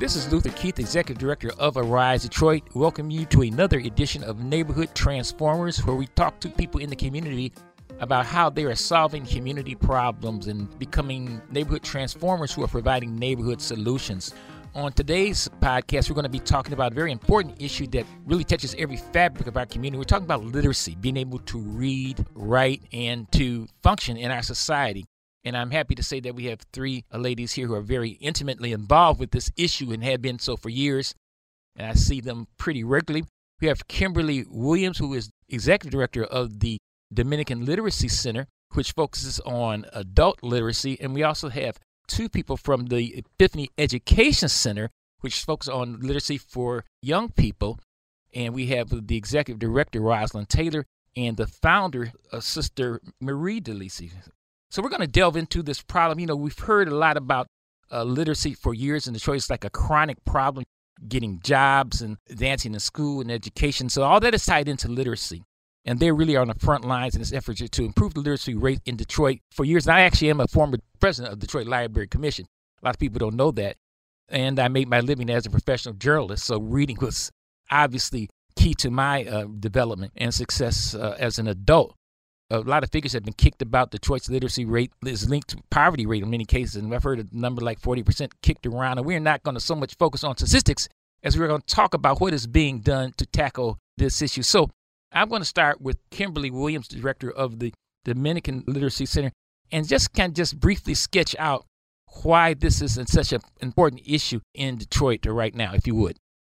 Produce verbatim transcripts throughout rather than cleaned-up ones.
This is Luther Keith, Executive Director of Arise Detroit. Welcome you to another edition of Neighborhood Transformers, where we talk to people in the community about how they are solving community problems and becoming neighborhood transformers who are providing neighborhood solutions. On today's podcast, we're going to be talking about a very important issue that really touches every fabric of our community. We're talking about literacy, being able to read, write, and to function in our society. And I'm happy to say that we have three ladies here who are very intimately involved with this issue and have been so for years. And I see them pretty regularly. We have Kimberly Williams, who is Executive Director of the Dominican Literacy Center, which focuses on adult literacy. And we also have two people from the Epiphany Education Center, which focuses on literacy for young people. And we have the Executive Director, Rosalind Taylor, and the founder, uh, Sister Marie DeLisi. So we're going to delve into this problem. You know, we've heard a lot about uh, literacy for years in Detroit. It's like a chronic problem, getting jobs and advancing in school and education. So all that is tied into literacy. And they really are on the front lines in this effort to improve the literacy rate in Detroit for years. And I actually am a former president of the Detroit Library Commission. A lot of people don't know that. And I made my living as a professional journalist. So reading was obviously key to my uh, development and success uh, as an adult. A lot of figures have been kicked about. Detroit's literacy rate is linked to poverty rate in many cases. And I've heard a number like forty percent kicked around. And we're not going to so much focus on statistics as we're going to talk about what is being done to tackle this issue. So I'm going to start with Kimberly Williams, Director of the Dominican Literacy Center, and just kind of just briefly sketch out why this is such an important issue in Detroit right now, if you would.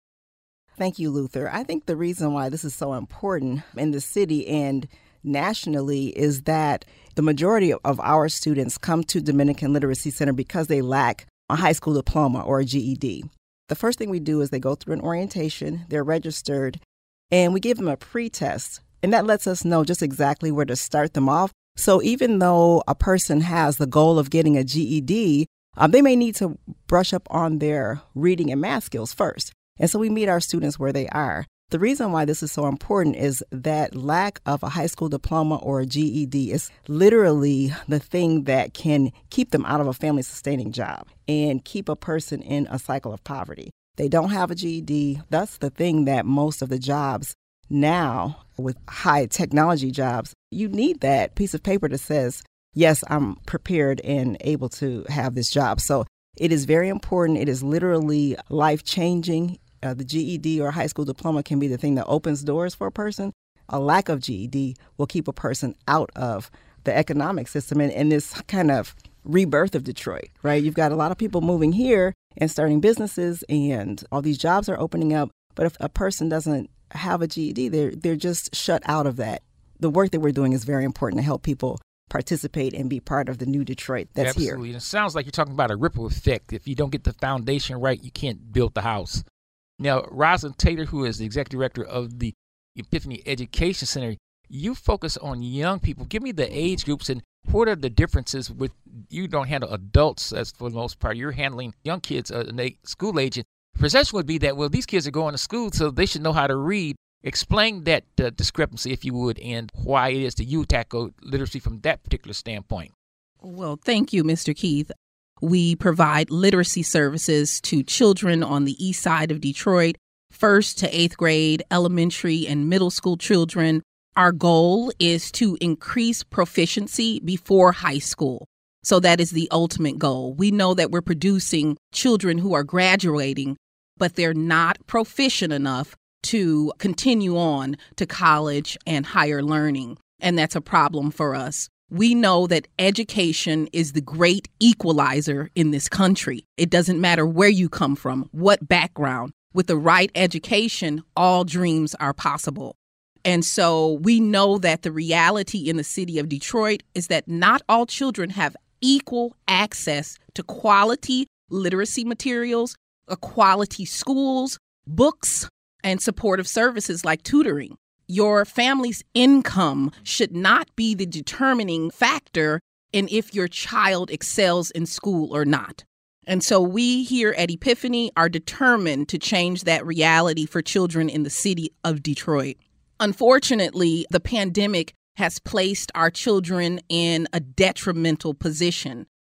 Thank you, Luther. I think the reason why this is so important in the city and nationally is that the majority of our students come to Dominican Literacy Center because they lack a high school diploma or a G E D. The first thing we do is they go through an orientation, they're registered, and we give them a pre-test. And that lets us know just exactly where to start them off. So even though a person has the goal of getting a G E D, um, they may need to brush up on their reading and math skills first. And so we meet our students where they are. The reason why this is so important is that lack of a high school diploma or a G E D is literally the thing that can keep them out of a family-sustaining job and keep a person in a cycle of poverty. They don't have a G E D. That's the thing that most of the jobs now, with high technology jobs, you need that piece of paper that says, yes, I'm prepared and able to have this job. So it is very important. It is literally life-changing. Uh, the G E D or high school diploma can be the thing that opens doors for a person. A lack of G E D will keep a person out of the economic system and, and this kind of rebirth of Detroit, right? You've got a lot of people moving here and starting businesses and all these jobs are opening up. But if a person doesn't have a G E D, they're, they're just shut out of that. The work that we're doing is very important to help people participate and be part of the new Detroit that's Absolutely. here. Absolutely. It sounds like you're talking about a ripple effect. If you don't get the foundation right, you can't build the house. Now, Rosalind Taylor, who is the Executive Director of the Epiphany Education Center, you focus on young people. Give me the age groups and what are the differences with, you don't handle adults as for the most part. You're handling young kids, uh, school age. And the perception would be that, well, these kids are going to school, so they should know how to read. Explain that uh, discrepancy, if you would, and why it is that you tackle literacy from that particular standpoint. Well, thank you, Mister Keith. We provide literacy services to children on the east side of Detroit, first to eighth grade, elementary and middle school children. Our goal is to increase proficiency before high school. So that is the ultimate goal. We know that we're producing children who are graduating, but they're not proficient enough to continue on to college and higher learning. And that's a problem for us. We know that education is the great equalizer in this country. It doesn't matter where you come from, what background. With the right education, all dreams are possible. And so we know that the reality in the city of Detroit is that not all children have equal access to quality literacy materials, quality schools, books, and supportive services like tutoring. Your family's income should not be the determining factor in if your child excels in school or not. And so we here at Epiphany are determined to change that reality for children in the city of Detroit. Unfortunately, the pandemic has placed our children in a detrimental position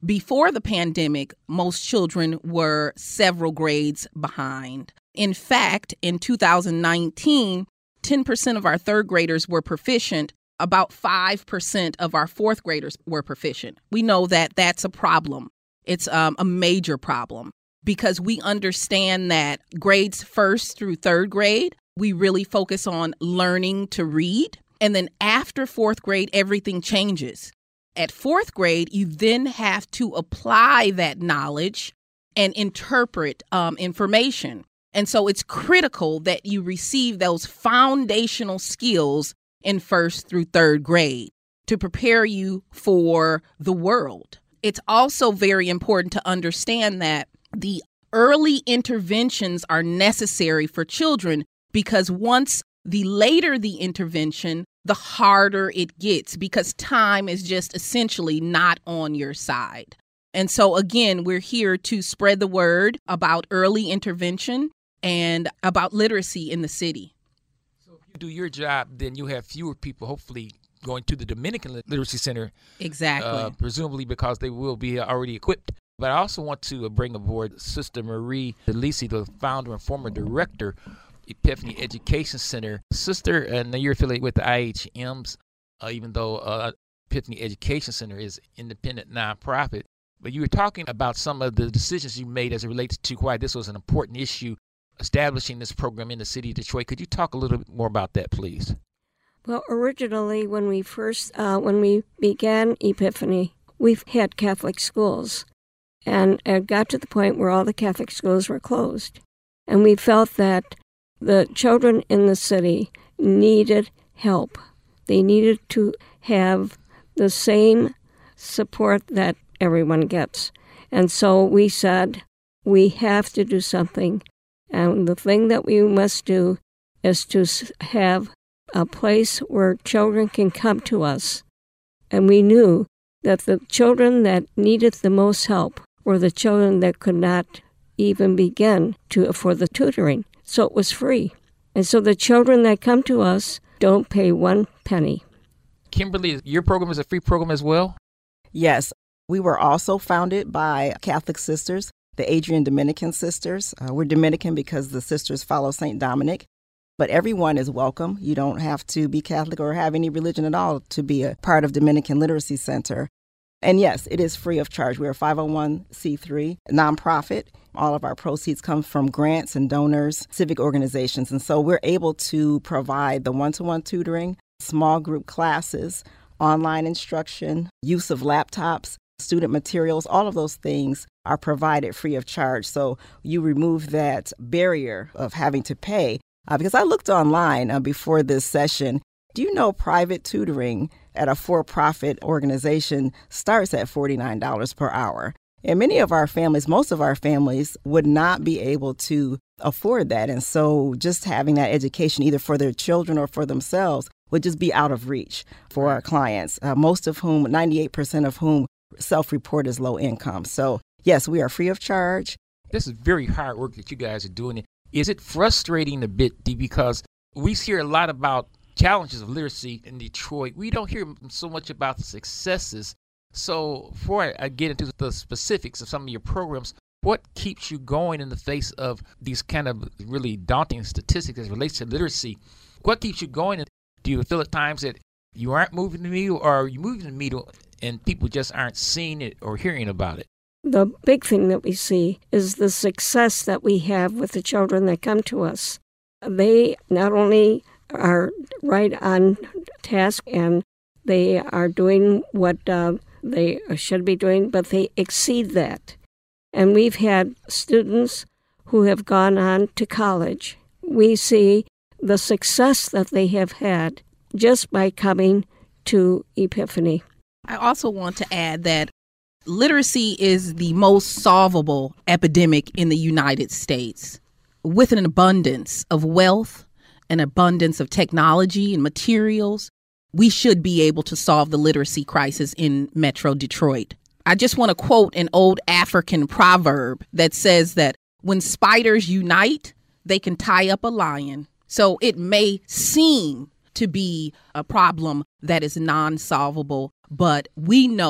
Before the pandemic, most children were several grades behind. In fact, in two thousand nineteen, ten percent of our third graders were proficient. About five percent of our fourth graders were proficient. We know that that's a problem. It's um, a major problem because we understand that grades first through third grade, we really focus on learning to read. And then after fourth grade, everything changes. At fourth grade, you then have to apply that knowledge and interpret um, information. And so it's critical that you receive those foundational skills in first through third grade to prepare you for the world. It's also very important to understand that the early interventions are necessary for children because once the later the intervention, the harder it gets because time is just essentially not on your side. And so, again, we're here to spread the word about early intervention and about literacy in the city. So if you do your job, then you have fewer people hopefully going to the Dominican Literacy Center. Exactly. Uh, presumably because they will be already equipped. But I also want to bring aboard Sister Marie DeLisi, the founder and former director Epiphany Education Center. Sister, and you're affiliated with the I H Ms, uh, even though uh, Epiphany Education Center is independent nonprofit. But you were talking about some of the decisions you made as it relates to why this was an important issue, establishing this program in the city of Detroit. Could you talk a little bit more about that, please? Well, originally, when we first, uh, when we began Epiphany, we've had Catholic schools. And it got to the point where all the Catholic schools were closed. And we felt that the children in the city needed help. They needed to have the same support that everyone gets. And so we said, we have to do something. And the thing that we must do is to have a place where children can come to us. And we knew that the children that needed the most help were the children that could not even begin to afford the tutoring. So it was free. And so the children that come to us don't pay one penny. Kimberly, your program is a free program as well? Yes. We were also founded by Catholic sisters, the Adrian Dominican sisters. Uh, we're Dominican because the sisters follow Saint Dominic. But everyone is welcome. You don't have to be Catholic or have any religion at all to be a part of Dominican Literacy Center. And yes, it is free of charge. We're a five oh one c three nonprofit. All of our proceeds come from grants and donors, civic organizations. And so we're able to provide the one-to-one tutoring, small group classes, online instruction, use of laptops, student materials. All of those things are provided free of charge. So you remove that barrier of having to pay. Uh, because I looked online uh, before this session. Do you know private tutoring at a for-profit organization starts at forty-nine dollars per hour? And many of our families, most of our families, would not be able to afford that. And so just having that education, either for their children or for themselves, would just be out of reach for our clients, uh, most of whom, ninety-eight percent of whom self-report as low income. So, yes, we are free of charge. This is very hard work that you guys are doing. Is it frustrating a bit, Dee, because we hear a lot about challenges of literacy in Detroit? We don't hear so much about the successes. So before I get into the specifics of some of your programs, what keeps you going in the face of these kind of really daunting statistics as it relates to literacy? What keeps you going? Do you feel at times that you aren't moving the needle, or are you moving the needle and people just aren't seeing it or hearing about it? The big thing that we see is the success that we have with the children that come to us. They not only are right on task and they are doing what uh, they should be doing, but they exceed that. And we've had students who have gone on to college. We see the success that they have had just by coming to Epiphany. I also want to add that literacy is the most solvable epidemic in the United States. With an abundance of wealth, an abundance of technology and materials, we should be able to solve the literacy crisis in Metro Detroit. I just want to quote an old African proverb that says that when spiders unite, they can tie up a lion. So it may seem to be a problem that is non-solvable, but we know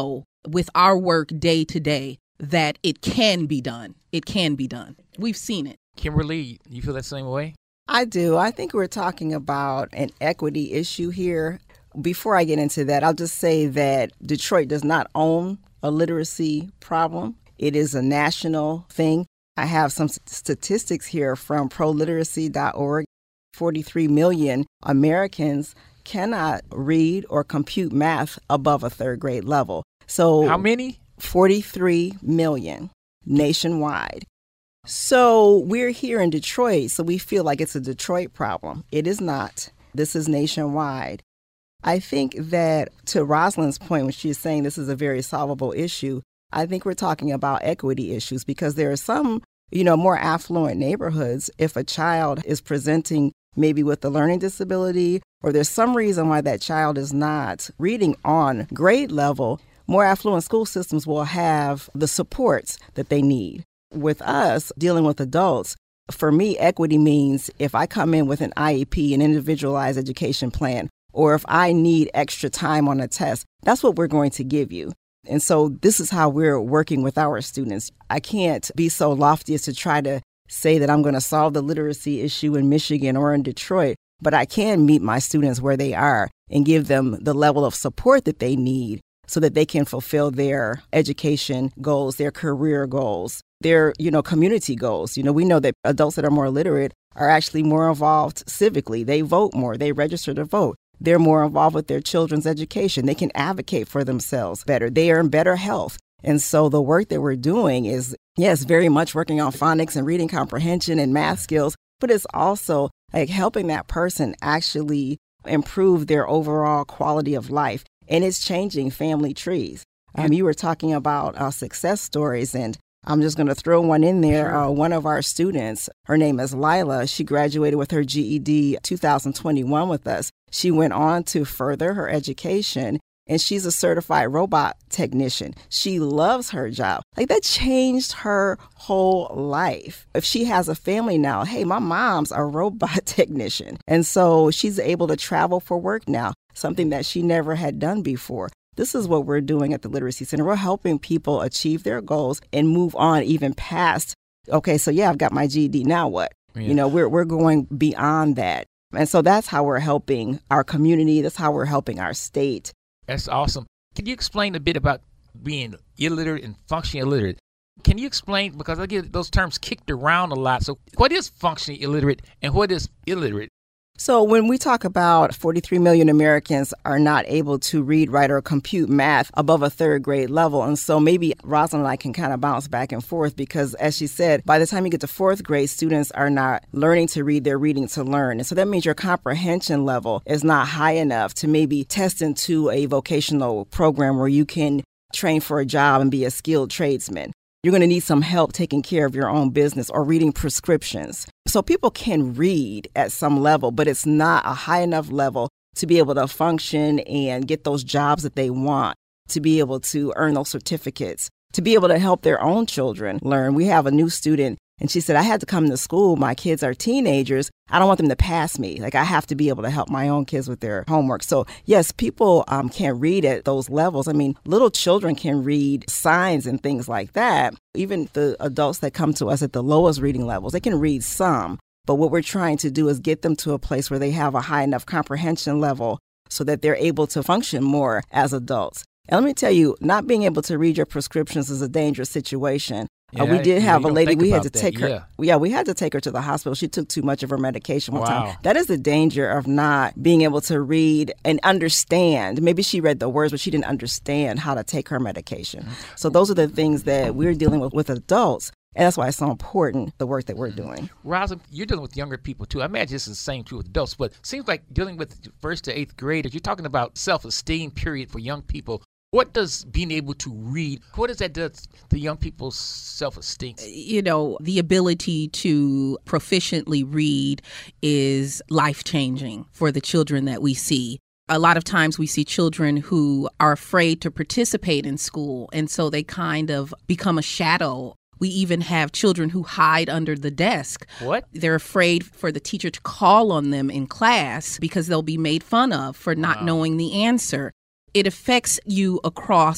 with our work day to day that it can be done. It can be done. We've seen it. Kimberly, you feel that same way? I do. I think we're talking about an equity issue here. Before I get into that, I'll just say that Detroit does not own a literacy problem. It is a national thing. I have some statistics here from pro literacy dot org. forty-three million Americans cannot read or compute math above a third grade level. So how many? forty-three million nationwide. So we're here in Detroit, so we feel like it's a Detroit problem. It is not. This is nationwide. I think that to Rosalind's point, when she's saying this is a very solvable issue, I think we're talking about equity issues because there are some, you know, more affluent neighborhoods. If a child is presenting maybe with a learning disability, or there's some reason why that child is not reading on grade level, more affluent school systems will have the supports that they need. With us dealing with adults, for me, equity means if I come in with an I E P, an individualized education plan, or if I need extra time on a test, that's what we're going to give you. And so this is how we're working with our students. I can't be so lofty as to try to say that I'm going to solve the literacy issue in Michigan or in Detroit, but I can meet my students where they are and give them the level of support that they need so that they can fulfill their education goals, their career goals, their, you know, community goals. You know, we know that adults that are more literate are actually more involved civically. They vote more. They register to vote. They're more involved with their children's education. They can advocate for themselves better. They are in better health. And so the work that we're doing is, yes, very much working on phonics and reading comprehension and math skills, but it's also like helping that person actually improve their overall quality of life. And it's changing family trees. Um, you were talking about uh, success stories, and I'm just going to throw one in there. Sure. Uh, one of our students, her name is Lila. She graduated with her G E D two thousand twenty-one with us. She went on to further her education, and she's a certified robot technician. She loves her job. Like, that changed her whole life. If she has a family now, hey, my mom's a robot technician. And so she's able to travel for work now, something that she never had done before. This is what we're doing at the Literacy Center. We're helping people achieve their goals and move on even past, okay, so yeah, I've got my G E D, now what? Yeah. You know, we're we're going beyond that. And so that's how we're helping our community. That's how we're helping our state. That's awesome. Can you explain a bit about being illiterate and functionally illiterate? Can you explain, because I get those terms kicked around a lot. So what is functionally illiterate and what is illiterate? So when we talk about forty-three million Americans are not able to read, write, or compute math above a third grade level. And so maybe Rosalind and I can kind of bounce back and forth because, as she said, by the time you get to fourth grade, students are not learning to read, they're reading to learn. And so that means your comprehension level is not high enough to maybe test into a vocational program where you can train for a job and be a skilled tradesman. You're going to need some help taking care of your own business or reading prescriptions. So people can read at some level, but it's not a high enough level to be able to function and get those jobs that they want, to be able to earn those certificates, to be able to help their own children learn. We have a new student, and she said, I had to come to school. My kids are teenagers. I don't want them to pass me. Like, I have to be able to help my own kids with their homework. So, yes, people um, can't read at those levels. I mean, little children can read signs and things like that. Even the adults that come to us at the lowest reading levels, they can read some. But what we're trying to do is get them to a place where they have a high enough comprehension level so that they're able to function more as adults. And let me tell you, not being able to read your prescriptions is a dangerous situation. Yeah, uh, we did have yeah, a lady, we had to that, take her, yeah. yeah, we had to take her to the hospital. She took too much of her medication one Wow. time. That is the danger of not being able to read and understand. Maybe she read the words, but she didn't understand how to take her medication. So those are the things that we're dealing with with adults. And that's why it's so important, the work that we're doing. Rosa, you're dealing with younger people, too. I imagine this is the same true with adults, but it seems like dealing with first to eighth graders, you're talking about self-esteem period for young people. What does being able to read, what does that do to young people's self-esteem? You know, the ability to proficiently read is life-changing for the children that we see. A lot of times we see children who are afraid to participate in school, and so they kind of become a shadow. We even have children who hide under the desk. What? They're afraid for the teacher to call on them in class because they'll be made fun of for not Wow. knowing the answer. It affects you across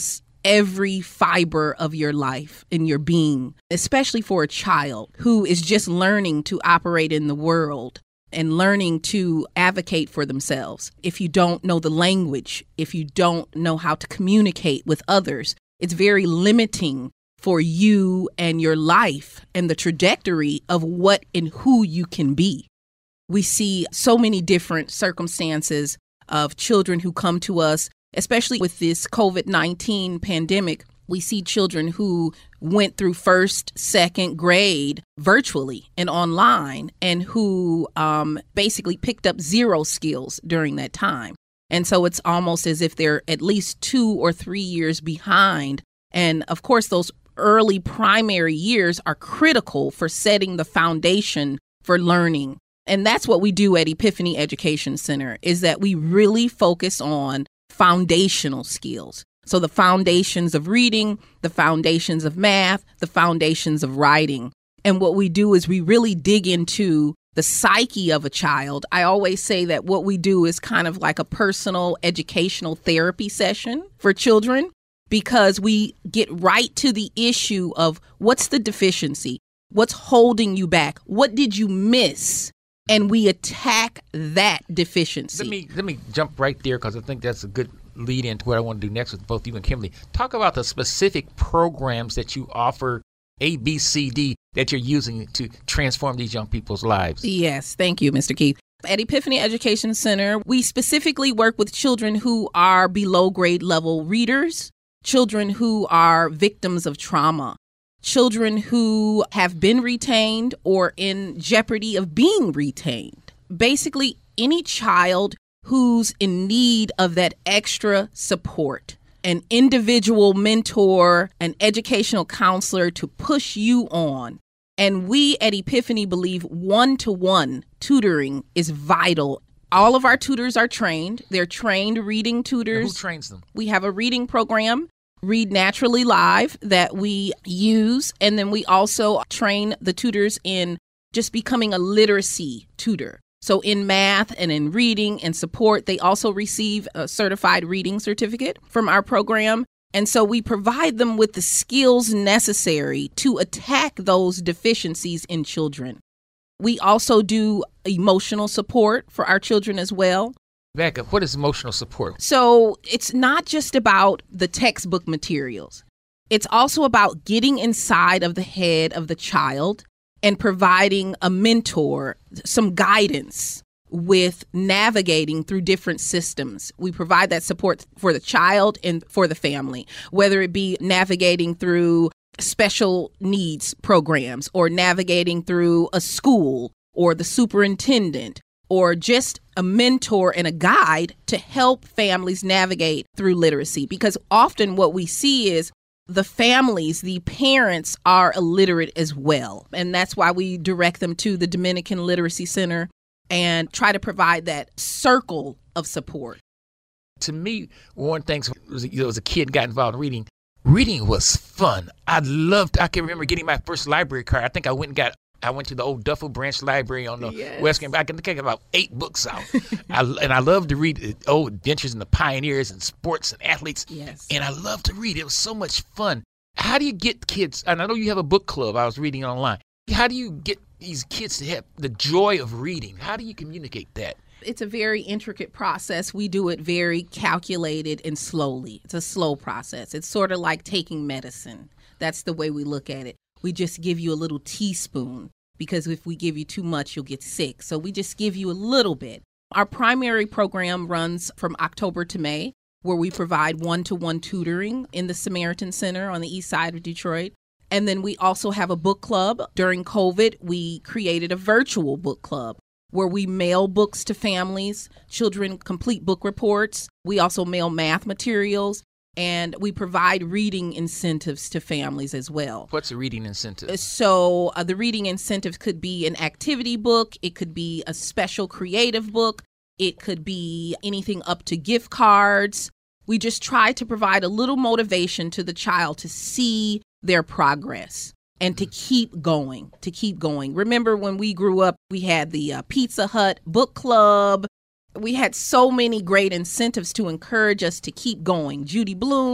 every fiber of your life and your being, especially for a child who is just learning to operate in the world and learning to advocate for themselves. If you don't know the language, if you don't know how to communicate with others, it's very limiting for you and your life and the trajectory of what and who you can be. We see so many different circumstances of children who come to us, especially with this COVID nineteen pandemic. We see children who went through first, second grade virtually and online, and who um, basically picked up zero skills during that time. And so it's almost as if they're at least two or three years behind. And of course, those early primary years are critical for setting the foundation for learning. And that's what we do at Epiphany Education Center, is that we really focus on foundational skills. So the foundations of reading, the foundations of math, the foundations of writing. And what we do is we really dig into the psyche of a child. I always say that what we do is kind of like a personal educational therapy session for children, because we get right to the issue of what's the deficiency, what's holding you back, what did you miss? And we attack that deficiency. Let me let me jump right there, because I think that's a good lead into what I want to do next with both you and Kimberly. Talk about the specific programs that you offer, A, B, C, D, that you're using to transform these young people's lives. Yes, thank you, Mister Keith. At Epiphany Education Center, we specifically work with children who are below grade level readers, children who are victims of trauma, children who have been retained or in jeopardy of being retained. Basically, any child who's in need of that extra support, an individual mentor, an educational counselor to push you on. And we at Epiphany believe one-to-one tutoring is vital. All of our tutors are trained. They're trained reading tutors. And who trains them? We have a reading program, Read Naturally Live, that we use. And then we also train the tutors in just becoming a literacy tutor. So in math and in reading and support, they also receive a certified reading certificate from our program. And so we provide them with the skills necessary to attack those deficiencies in children. We also do emotional support for our children as well. Back up, what is emotional support? So it's not just about the textbook materials. It's also about getting inside of the head of the child and providing a mentor, some guidance with navigating through different systems. We provide that support for the child and for the family, whether it be navigating through special needs programs or navigating through a school or the superintendent, or just a mentor and a guide to help families navigate through literacy. Because often what we see is the families, the parents are illiterate as well. And that's why we direct them to the Dominican Literacy Center and try to provide that circle of support. To me, one thing was, you know, as a kid got involved in reading, reading was fun. I loved, I can remember getting my first library card. I think I went and got I went to the old Duffel Branch Library on the yes. West End. I can take about eight books out. I, and I love to read old Adventures in the Pioneers and sports and athletes. Yes. And I love to read. It was so much fun. How do you get kids? And I know you have a book club. I was reading online. How do you get these kids to have the joy of reading? How do you communicate that? It's a very intricate process. We do it very calculated and slowly. It's a slow process. It's sort of like taking medicine. That's the way we look at it. We just give you a little teaspoon, because if we give you too much, you'll get sick. So we just give you a little bit. Our primary program runs from October to May, where we provide one-to-one tutoring in the Samaritan Center on the east side of Detroit. And then we also have a book club. During COVID, we created a virtual book club where we mail books to families. Children complete book reports. We also mail math materials. And we provide reading incentives to families as well. What's a reading incentive? So uh, the reading incentive could be an activity book. It could be a special creative book. It could be anything up to gift cards. We just try to provide a little motivation to the child to see their progress and to keep going, to keep going. Remember when we grew up, we had the uh, Pizza Hut book club. We had so many great incentives to encourage us to keep going. Judy Bloom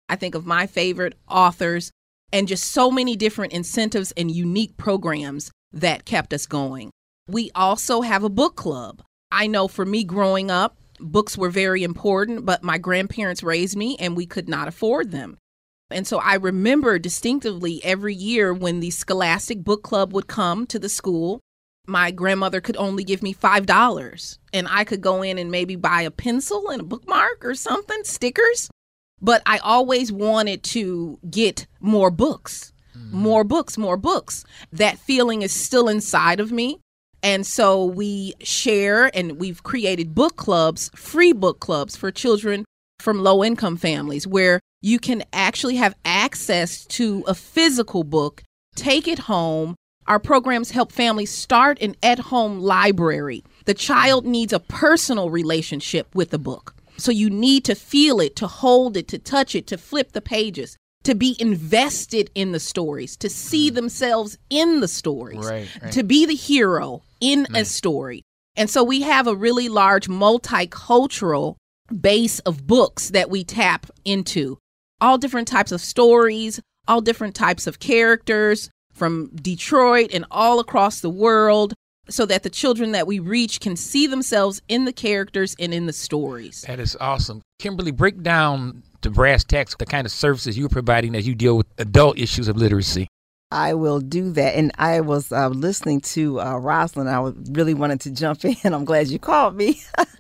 I think of my favorite authors and just so many different incentives and unique programs that kept us going. We also have a book club. I know for me growing up, books were very important, but my grandparents raised me and we could not afford them. And so I remember distinctively every year when the Scholastic Book Club would come to the school, my grandmother could only give me five dollars and I could go in and maybe buy a pencil and a bookmark or something, stickers. But I always wanted to get more books, mm. more books, more books. That feeling is still inside of me. And so we share and we've created book clubs, free book clubs for children from low-income families where you can actually have access to a physical book, take it home. Our programs help families start an at-home library. The child needs a personal relationship with the book. So you need to feel it, to hold it, to touch it, to flip the pages, to be invested in the stories, to see themselves in the stories, right, right. to be the hero in right. a story. And so we have a really large multicultural base of books that we tap into. All different types of stories, all different types of characters from Detroit and all across the world, so that the children that we reach can see themselves in the characters and in the stories. That is awesome. Kimberly, break down the brass tacks, the kind of services you're providing as you deal with adult issues of literacy. I will do that. And I was uh, listening to uh, Rosalind. I really wanted to jump in. I'm glad you called me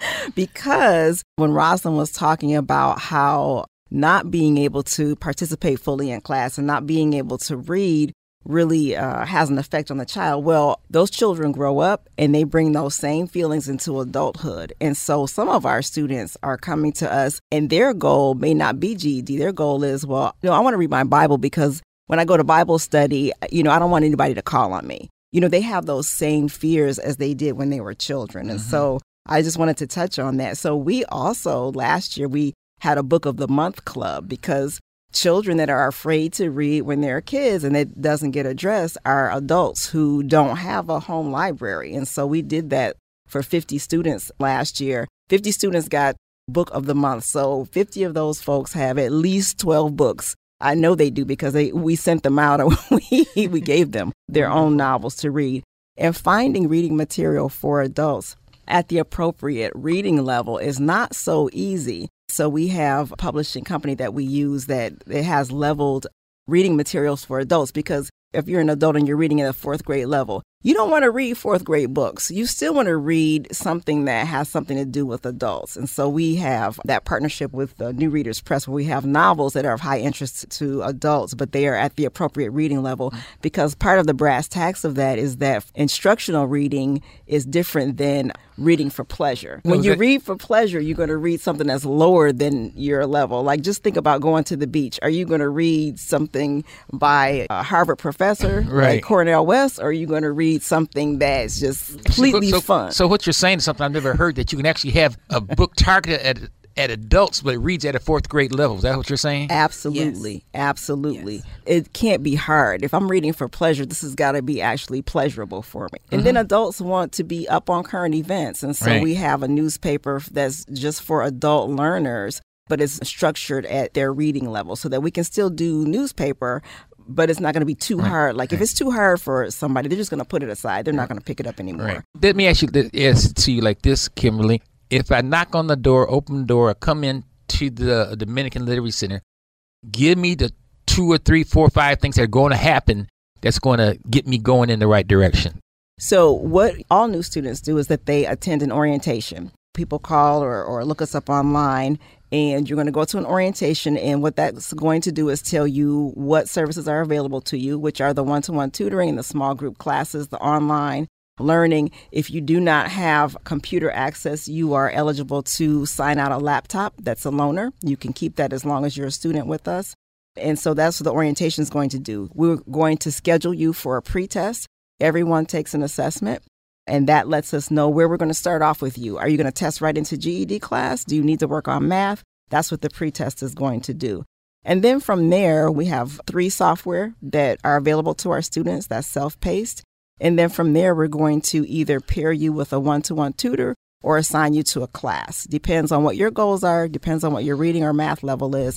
because when Rosalind was talking about how not being able to participate fully in class and not being able to read really uh, has an effect on the child. Well, those children grow up and they bring those same feelings into adulthood. And so some of our students are coming to us and their goal may not be G E D. Their goal is, well, you know, I want to read my Bible because when I go to Bible study, you know, I don't want anybody to call on me. You know, they have those same fears as they did when they were children. And mm-hmm. so I just wanted to touch on that. So we also, last year, we had a Book of the Month club because children that are afraid to read when they're kids and it doesn't get addressed are adults who don't have a home library. And so we did that for fifty students last year. fifty students got Book of the Month. So fifty of those folks have at least twelve books. I know they do because they, we sent them out and we, we gave them their own novels to read. And finding reading material for adults at the appropriate reading level is not so easy. So we have a publishing company that we use that it has leveled reading materials for adults because if you're an adult and you're reading at a fourth grade level, you don't want to read fourth grade books. You still want to read something that has something to do with adults. And so we have that partnership with the New Readers Press where we have novels that are of high interest to adults, but they are at the appropriate reading level because part of the brass tacks of that is that instructional reading is different than reading for pleasure. When you read for pleasure, you're going to read something that's lower than your level. Like just think about going to the beach. Are you going to read something by a Harvard professor right. like Cornel West, or are you going to read something that's just completely so, so, fun? So what you're saying is something I've never heard, that you can actually have a book targeted at at adults, but it reads at a fourth grade level. Is that what you're saying? Absolutely. Yes. Absolutely. Yes. It can't be hard. If I'm reading for pleasure, this has got to be actually pleasurable for me. And Mm-hmm. then adults want to be up on current events. And so Right. we have a newspaper that's just for adult learners, but it's structured at their reading level so that we can still do newspaper, but it's not going to be too Right. hard. Like Right. if it's too hard for somebody, they're just going to put it aside. They're not going to pick it up anymore. Right. Let me ask you this, ask to you like this, Kimberly. If I knock on the door, open the door, or come in to the Dominican Literacy Center, give me the two or three, four, five things that are going to happen that's going to get me going in the right direction. So what all new students do is that they attend an orientation. People call or, or look us up online, and you're going to go to an orientation, and what that's going to do is tell you what services are available to you, which are the one-to-one tutoring, the small group classes, the online learning. If you do not have computer access, you are eligible to sign out a laptop. That's a loaner. You can keep that as long as you're a student with us. And so that's what the orientation is going to do. We're going to schedule you for a pre-test. Everyone takes an assessment, and that lets us know where we're going to start off with you. Are you going to test right into G E D class? Do you need to work on math? That's what the pre-test is going to do. And then from there, we have three software that are available to our students. That's self-paced. And then from there, we're going to either pair you with a one-to-one tutor or assign you to a class. Depends on what your goals are, depends on what your reading or math level is.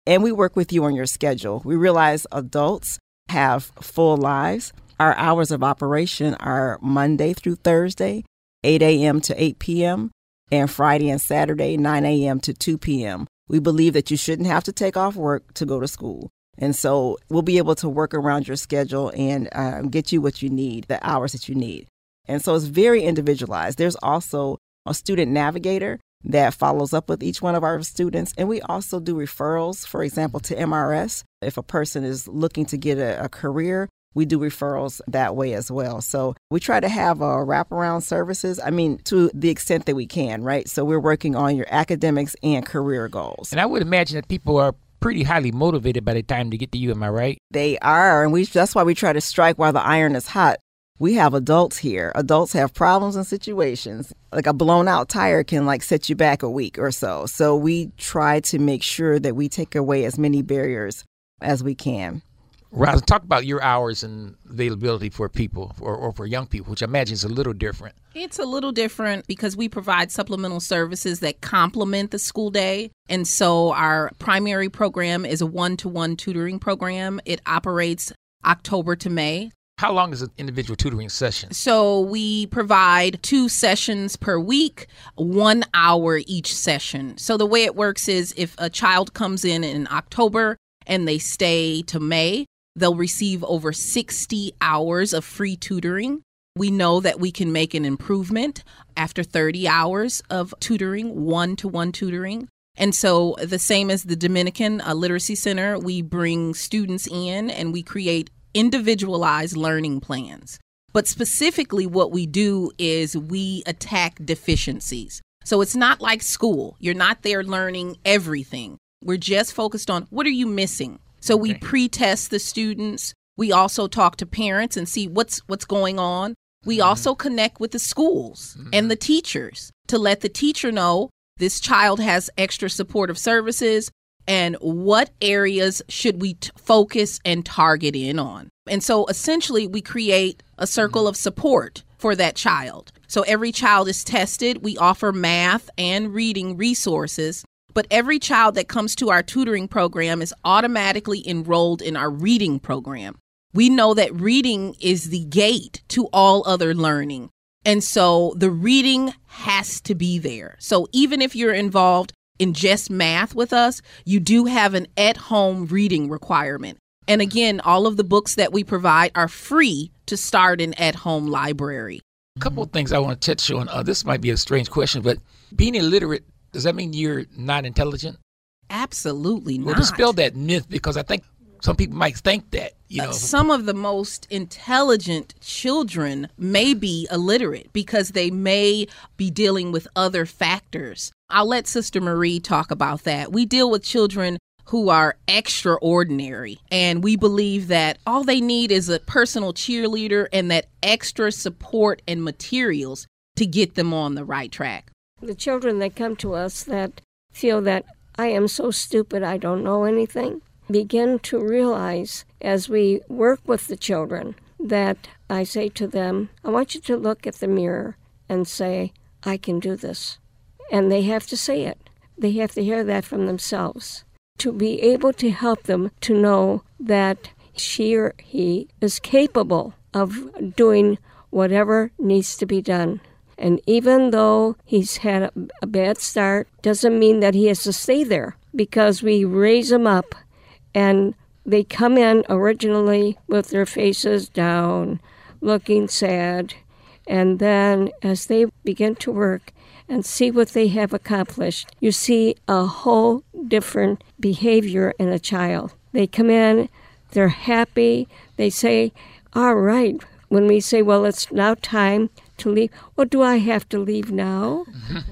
And we work with you on your schedule. We realize adults have full lives. Our hours of operation are Monday through Thursday, eight a.m. to eight p.m., and Friday and Saturday, nine a.m. to two p.m. We believe that you shouldn't have to take off work to go to school. And so we'll be able to work around your schedule and uh, get you what you need, the hours that you need. And so it's very individualized. There's also a student navigator that follows up with each one of our students. And we also do referrals, for example, to M R S. If a person is looking to get a, a career, we do referrals that way as well. So we try to have uh, wraparound services, I mean, to the extent that we can, right? So we're working on your academics and career goals. And I would imagine that people are pretty highly motivated by the time they get to you, am I right? They are, and we that's why we try to strike while the iron is hot. We have adults here. Adults have problems and situations. Like a blown out tire can like set you back a week or so. So we try to make sure that we take away as many barriers as we can. Rosa, talk about your hours and availability for people or, or for young people, which I imagine is a little different. It's a little different because we provide supplemental services that complement the school day. And so our primary program is a one-to-one tutoring program. It operates October to May. How long is an individual tutoring session? So we provide two sessions per week, one hour each session. So the way it works is if a child comes in in October and they stay to May, they'll receive over sixty hours of free tutoring. We know that we can make an improvement after thirty hours of tutoring, one-to-one tutoring. And so the same as the Dominican uh, Literacy Center, we bring students in and we create individualized learning plans. But specifically what we do is we attack deficiencies. So it's not like school. You're not there learning everything. We're just focused on what are you missing? So we okay. pre-test the students. We also talk to parents and see what's what's going on. We mm-hmm. also connect with the schools mm-hmm. and the teachers to let the teacher know this child has extra supportive services and what areas should we t- focus and target in on. And so essentially we create a circle mm-hmm. of support for that child. So every child is tested. We offer math and reading resources. But every child that comes to our tutoring program is automatically enrolled in our reading program. We know that reading is the gate to all other learning. And so the reading has to be there. So even if you're involved in just math with us, you do have an at-home reading requirement. And again, all of the books that we provide are free to start an at-home library. A couple of things I want to touch on. Uh, this might be a strange question, but being illiterate, does that mean you're not intelligent? Absolutely not. Well, dispel that myth, because I think some people might think that, you know. Uh, some of the most intelligent children may be illiterate because they may be dealing with other factors. I'll let Sister Marie talk about that. We deal with children who are extraordinary, and we believe that all they need is a personal cheerleader and that extra support and materials to get them on the right track. The children that come to us that feel that I am so stupid, I don't know anything, begin to realize as we work with the children that I say to them, I want you to look at the mirror and say, I can do this. And they have to say it. They have to hear that from themselves. To be able to help them to know that she or he is capable of doing whatever needs to be done. And even though he's had a, a bad start, doesn't mean that he has to stay there, because we raise them up and they come in originally with their faces down, looking sad. And then as they begin to work and see what they have accomplished, you see a whole different behavior in a child. They come in, they're happy, they say, all right. When we say, well, it's now time to leave. Well, do I have to leave now?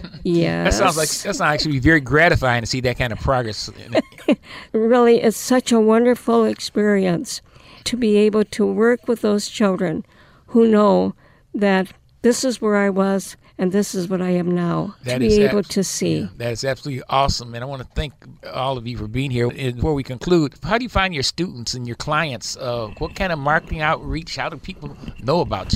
Yes. That sounds like that's actually very gratifying to see that kind of progress. Really, it's such a wonderful experience to be able to work with those children who know that this is where I was and this is what I am now. That to be able ab- to see. Yeah, that is absolutely awesome. And I want to thank all of you for being here. And before we conclude, how do you find your students and your clients? Uh, what kind of marketing outreach? How do people know about you?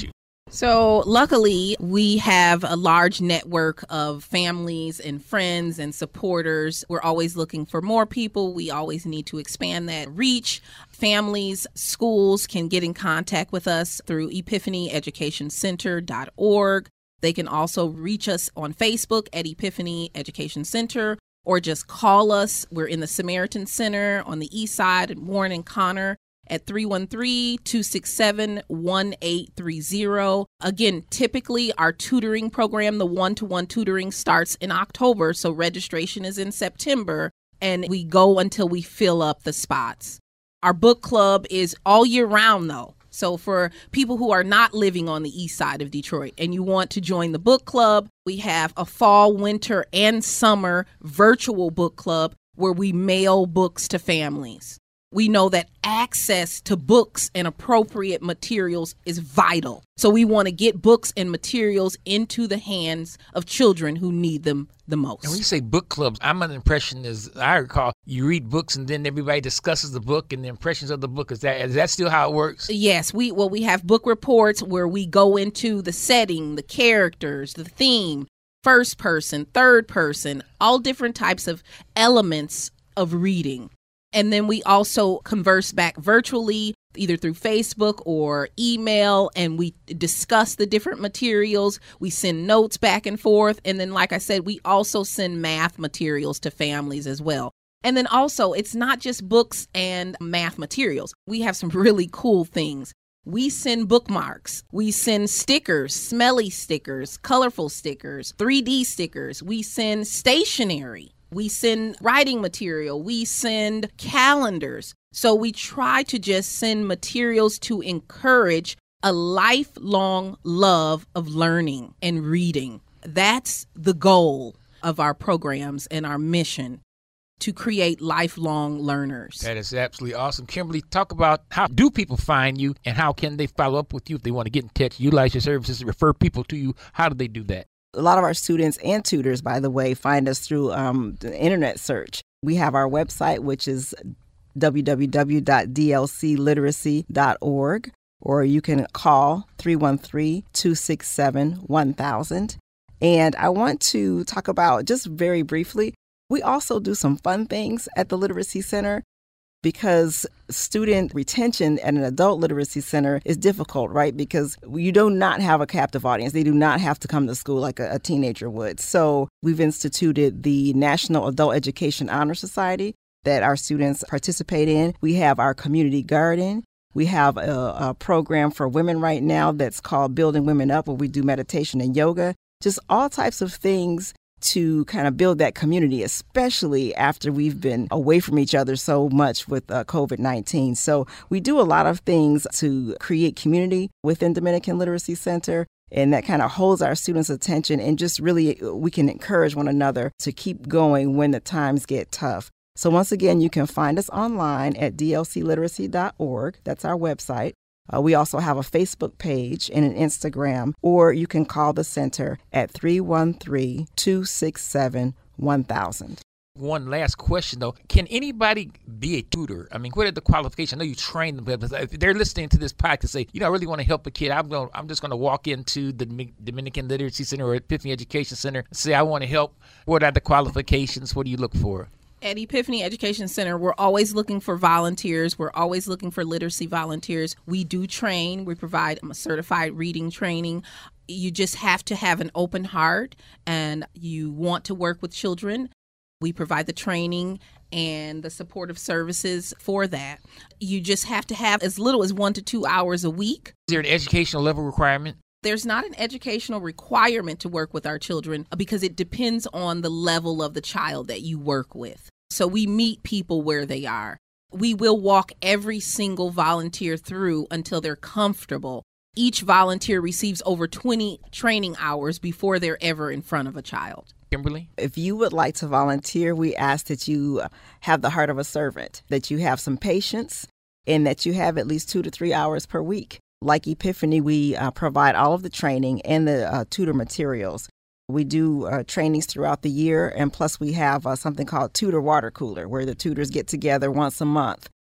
So luckily, we have a large network of families and friends and supporters. We're always looking for more people. We always need to expand that reach. Families, schools can get in contact with us through epiphany education center dot org. They can also reach us on Facebook at Epiphany Education Center, or just call us. We're in the Samaritan Center on the east side in Warren and Connor at three one three, two six seven, one eight three zero. Again, typically our tutoring program, the one-to-one tutoring, starts in October, so registration is in September, and we go until we fill up the spots. Our book club is all year round, though. So for people who are not living on the east side of Detroit and you want to join the book club, we have a fall, winter, and summer virtual book club where we mail books to families. We know that access to books and appropriate materials is vital. So we want to get books and materials into the hands of children who need them the most. And when you say book clubs, I'm under the impression, as I recall, you read books and then everybody discusses the book and the impressions of the book. Is that is that still how it works? Yes, we well we have book reports where we go into the setting, the characters, the theme, first person, third person, all different types of elements of reading. And then we also converse back virtually, either through Facebook or email, and we discuss the different materials. We send notes back and forth. And then, like I said, we also send math materials to families as well. And then also, it's not just books and math materials. We have some really cool things. We send bookmarks. We send stickers, smelly stickers, colorful stickers, three D stickers. We send stationery. We send writing material. We send calendars. So we try to just send materials to encourage a lifelong love of learning and reading. That's the goal of our programs and our mission, to create lifelong learners. That is absolutely awesome. Kimberly, talk about how do people find you and how can they follow up with you if they want to get in touch, utilize your services, refer people to you. How do they do that? A lot of our students and tutors, by the way, find us through um, the internet search. We have our website, which is w w w dot d l c literacy dot org, or you can call three one three, two six seven, one thousand. And I want to talk about, just very briefly, we also do some fun things at the Literacy Center, because student retention at an adult literacy center is difficult, right? Because you do not have a captive audience. They do not have to come to school like a, a teenager would. So we've instituted the National Adult Education Honor Society that our students participate in. We have our community garden. We have a, a program for women right now that's called Building Women Up, where we do meditation and yoga, just all types of things to kind of build that community, especially after we've been away from each other so much with uh, covid nineteen. So we do a lot of things to create community within Dominican Literacy Center, and that kind of holds our students' attention, and just really we can encourage one another to keep going when the times get tough. So once again, you can find us online at d l c literacy dot org. That's our website. Uh, we also have a Facebook page and an Instagram, or you can call the center at three one three, two six seven, one thousand. One last question, though. Can anybody be a tutor? I mean, what are the qualifications? I know you train them, but if they're listening to this podcast, say, you know, I really want to help a kid. I'm going. I'm just going to walk into the Dominican Literacy Center or Epiphany Education Center and say, I want to help. What are the qualifications? What do you look for? At Epiphany Education Center, we're always looking for volunteers. We're always looking for literacy volunteers. We do train. We provide a certified reading training. You just have to have an open heart and you want to work with children. We provide the training and the supportive services for that. You just have to have as little as one to two hours a week. Is there an educational level requirement? There's not an educational requirement to work with our children because it depends on the level of the child that you work with. So we meet people where they are. We will walk every single volunteer through until they're comfortable. Each volunteer receives over twenty training hours before they're ever in front of a child. Kimberly? If you would like to volunteer, we ask that you have the heart of a servant, that you have some patience, and that you have at least two to three hours per week. Like Epiphany, we uh, provide all of the training and the uh, tutor materials. We do uh, trainings throughout the year, and plus we have uh, something called Tutor Water Cooler, where the tutors get together once a month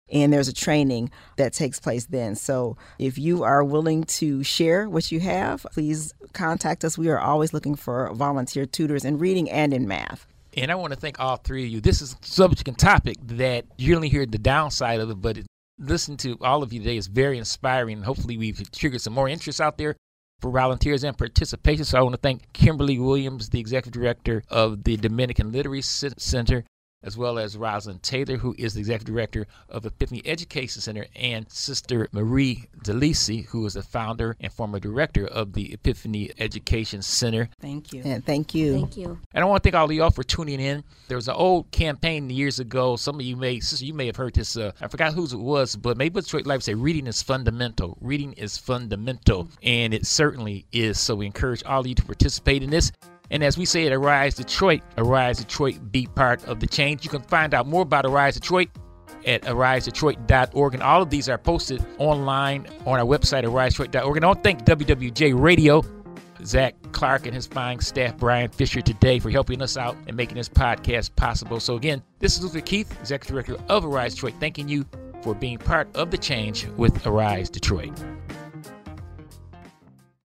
And there's a training that takes place then. So if you are willing to share what you have, please contact us. We are always looking for volunteer tutors in reading and in math. And I want to thank all three of you. This is a subject and topic that you only hear the downside of it, but it, listening to all of you today is very inspiring. Hopefully we've triggered some more interest out there for volunteers and participation. So I want to thank Kimberly Williams, the Executive Director of the Dominican Literacy Center, as well as Rosalind Taylor, who is the Executive Director of Epiphany Education Center, and Sister Marie DeLisi, who is the founder and former director of the Epiphany Education Center. Thank you. And thank you. Thank you. And I want to thank all of y'all for tuning in. There was an old campaign years ago. Some of you may, sister, you may have heard this. Uh, I forgot whose it was, but maybe Detroit Life say reading is fundamental. Reading is fundamental, and it certainly is. So we encourage all of you to participate in this. And as we say at Arise Detroit, Arise Detroit, be part of the change. You can find out more about Arise Detroit at arise detroit dot org. And all of these are posted online on our website, arise detroit dot org. And I want to thank W W J Radio, Zach Clark and his fine staff, Brian Fisher, today for helping us out and making this podcast possible. So again, this is Luther Keith, Executive Director of Arise Detroit, thanking you for being part of the change with Arise Detroit.